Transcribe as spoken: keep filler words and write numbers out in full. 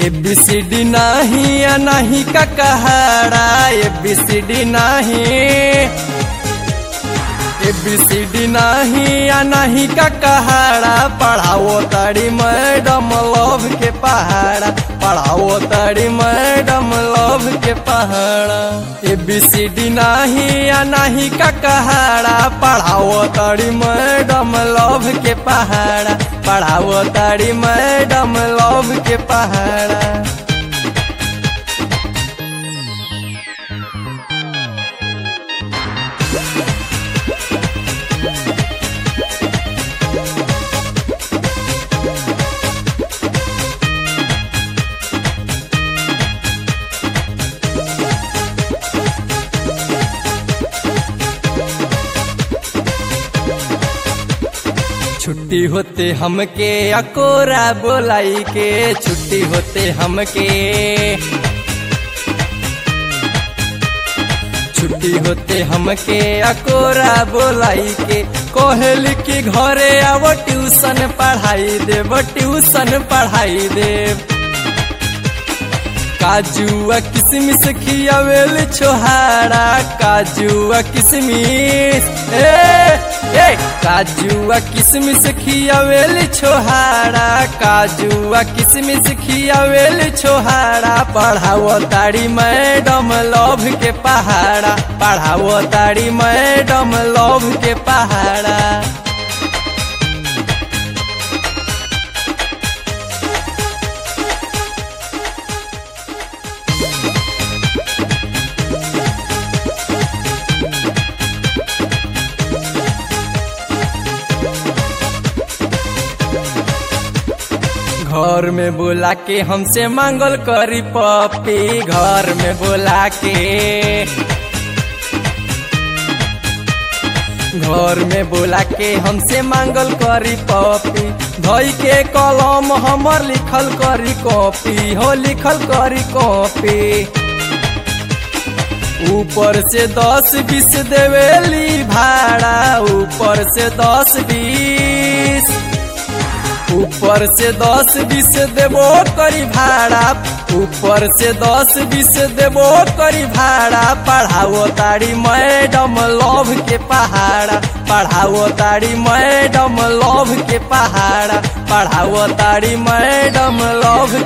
A B C D नाही या नाही का कहाड़ा, ए बी सी डी नाही, ए बी सी डी नाही या नहीं का कहाड़ा, पढ़ाओ ताड़ी मैडम लव के पहाड़ा, पढ़ाओ ताड़ी मैडम लव के पहाड़ा। ए बी सी डी नहीं या नहीं का कहाड़ा, पढ़ाओ ताड़ी मैडम लव के पहाड़ा, पढ़ाओ ताड़ी मैडम लव के पहाड़ा। छुट्टी होते हमके अकोरा बोलाई के, छुट्टी होते हमके, छुट्टी होते हमके अकोरा बोलाई के, कोहल की घरे अब ट्यूशन पढ़ाई देव, ट्यूशन पढ़ाई देव। काजुआ किसमिस खियावेल छोहाड़ा, काजुआ किसमिस ए ए काजुआ किसमिस खियावेल छोहाड़ा, काजुआ किसमिस खियावेल छोहाड़ा, पढ़ाओ ताड़ी मैडम लव के पहाड़ा, पढ़ाओ ताड़ी मैडम लव के पहाड़ा। घर में बोला के हमसे मांगल करी पपी, घर में बोला के, घर में बोला के हमसे मांगल करी पपी, धोई के कलम हमर लिखल करी कॉपी, हो लिखल करी कॉपी। ऊपर से दस बीस देवेली भाड़ा, ऊपर से दस बीस, ऊपर से दस बीस देबो करी भाड़ा, ऊपर से दस बीस देबो करी भाड़ा, पढ़ाओ ताड़ी मैडम लव के पहाड़ा, पढ़ाओ ताड़ी मैडम लव के पहाड़ा, पढ़ाओ ताड़ी मैडम लव